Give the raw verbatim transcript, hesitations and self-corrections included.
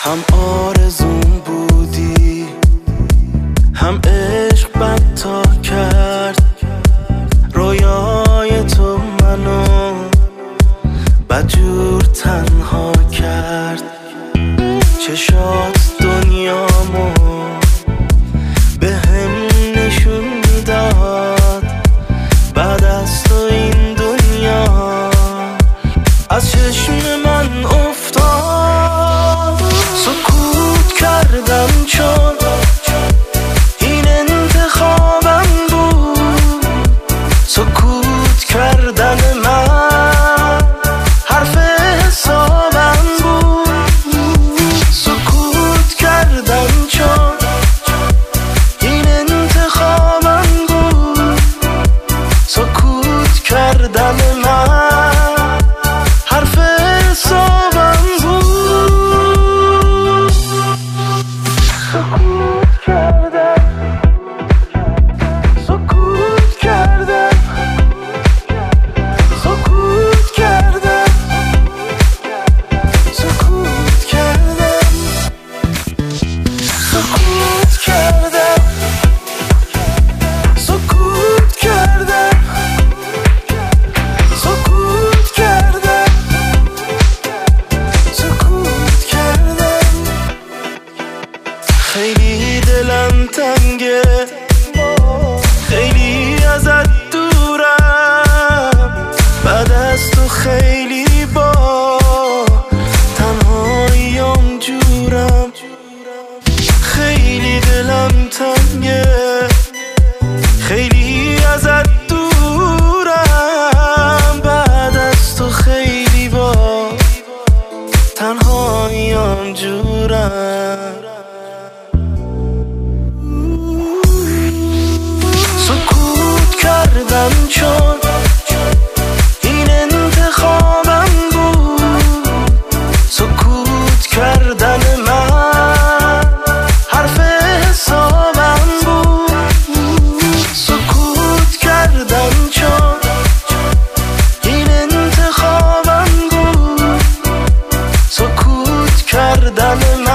هم آرزون بودی، هم عشق بدتا کرد. رویای تو منو بدجور تنها کرد. چشات دنیامو به هم نشون میداد. بعد از تو این دنیا از چشم من افتاد. سکوت کردم چون این انتخابم بود. سکوت کردن من حرف حسابم بود. سکوت کردم چون این انتخابم بود. سکوت کردن من حرف حسابم بود. سکوت کردم، سکوت کردم، سکوت کردم، سکوت کردم، سکوت کردم، سکوت کردم، سکوت کردم، سکوت کردم. خیلی دلم تنگه، خیلی ازت دورم. بعد از تو خیلی با تنهاییام جورم. خیلی دلم تنگه، خیلی ازت دورم. بعد از تو خیلی با تنهاییام جورم. سکوت کردم چون این انتخابم بود. سکوت کردن من حرف حسابم بود. سکوت کردم چون این انتخابم بود. سکوت کردن من